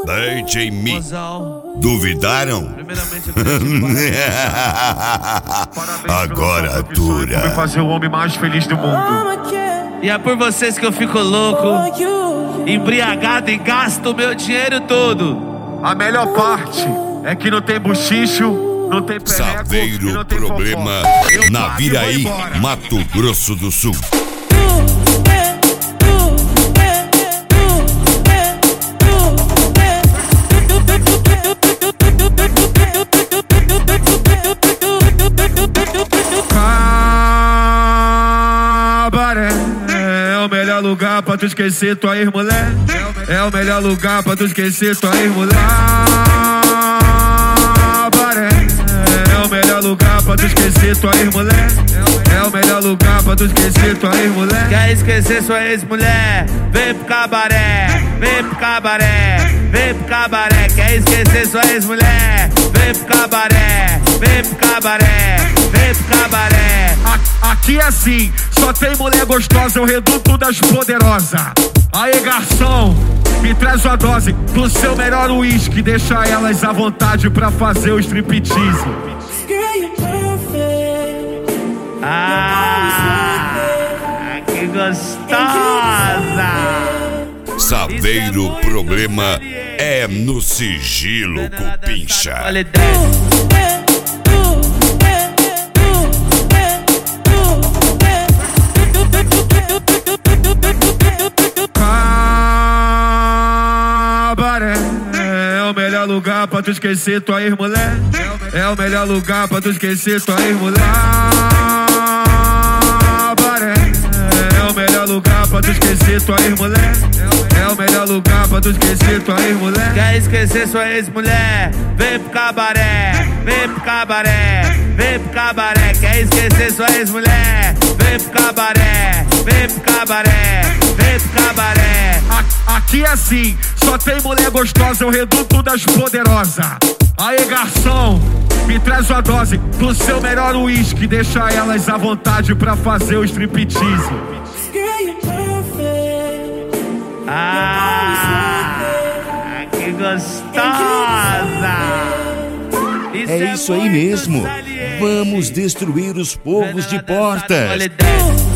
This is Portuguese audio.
Deite em mim. Mozão. Duvidaram? Primeiramente, eu queria Agora atura. Vai fazer o homem mais feliz do mundo. E é por vocês que eu fico louco, embriagado e gasto o meu dinheiro todo. A melhor parte é que não tem buchicho, não tem perreco, e Saveiro não tem Problema fofó. Eu na bato e vou Viraí, embora. Mato Grosso do Sul. Cabaré é o melhor lugar pra tu esquecer tua ex-mulher. É o melhor lugar pra tu esquecer tua ex-mulher. Cabaré é o melhor lugar pra tu esquecer tua ex-mulher. É o melhor lugar pra tu esquecer tua ex-mulher. Quer esquecer sua ex-mulher? Vem pro cabaré, vem pro cabaré, vem pro cabaré. Quer esquecer sua ex-mulher? Vem pro cabaré, vem pro cabaré, vem pro cabaré. Aqui é assim, só tem mulher gostosa, é o reduto das poderosas. Aê, garçom, me traz uma dose do seu melhor uísque. Deixa elas à vontade pra fazer o striptease. Que gostosa! Saveiro Problema é no sigilo, cupincha. Cabaré é o melhor lugar pra tu esquecer tua ex-mulher. É o melhor lugar pra tu esquecer tua ex-mulher. Cabaré é o melhor lugar pra tu esquecer tua ex-mulher. É o melhor lugar pra tu esquecer tua ex-mulher. Quer esquecer sua ex-mulher? Vem pro cabaré, vem pro cabaré, vem pro cabaré. Quer esquecer sua ex-mulher? Vem pro cabaré, vem pro cabaré, vem pro cabaré. Aqui é assim, só tem mulher gostosa, é o reduto das poderosas. Aê, garçom, me traz uma dose do seu melhor uísque. Deixa elas à vontade pra fazer o striptease. Que gostosa! É isso aí mesmo. Vamos destruir os povos de portas.